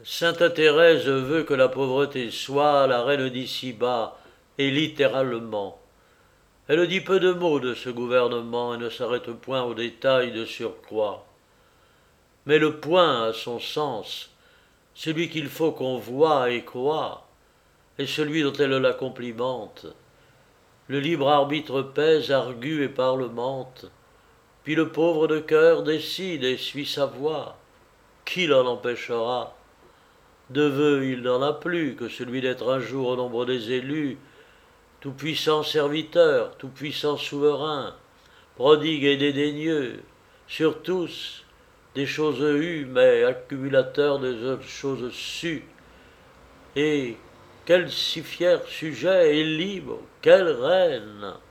Sainte Thérèse veut que la pauvreté soit la reine d'ici-bas, et littéralement. Elle dit peu de mots de ce gouvernement et ne s'arrête point aux détails de surcroît. Mais le point a son sens, celui qu'il faut qu'on voie et croie, et celui dont elle la complimente. Le libre arbitre pèse, argue et parlemente, puis le pauvre de cœur décide et suit sa voix. Qui l'en empêchera? De vœux il n'en a plus que celui d'être un jour au nombre des élus, tout-puissant serviteur, tout-puissant souverain, prodigue et dédaigneux, sur tous, des choses eues, mais accumulateur des autres choses sues. Et quel si fier sujet et libre, quelle reine!